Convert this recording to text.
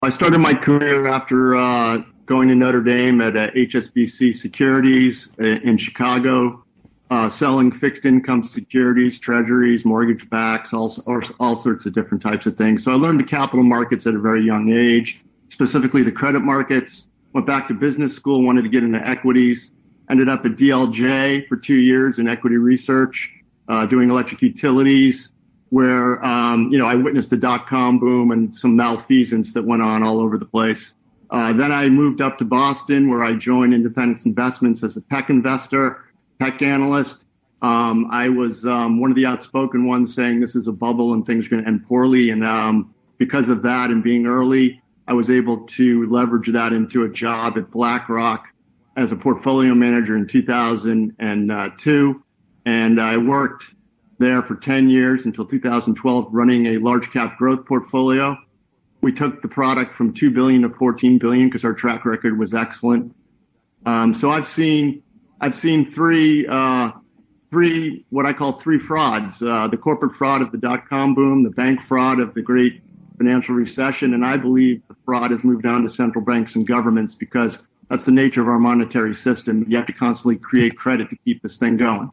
I started my career after going to Notre Dame at HSBC Securities in Chicago, selling fixed income securities, treasuries, mortgage backs, all sorts of different types of things. So I learned the capital markets at a very young age, specifically the credit markets. Went back to business school, wanted to get into equities. Ended up at DLJ for 2 years in equity research, doing electric utilities, where, I witnessed the dot-com boom and some malfeasance that went on all over the place. Then I moved up to Boston, where I joined Independence Investments as a tech investor, tech analyst. I was one of the outspoken ones saying this is a bubble and things are going to end poorly. And because of that and being early, I was able to leverage that into a job at BlackRock as a portfolio manager in 2002. And I worked there for 10 years until 2012, running a large cap growth portfolio. We took the product from 2 billion to 14 billion because our track record was excellent. So I've seen three, what I call three frauds, the corporate fraud of the dot-com boom, the bank fraud of the great financial recession. And I believe the fraud has moved down to central banks and governments because that's the nature of our monetary system. You have to constantly create credit to keep this thing going.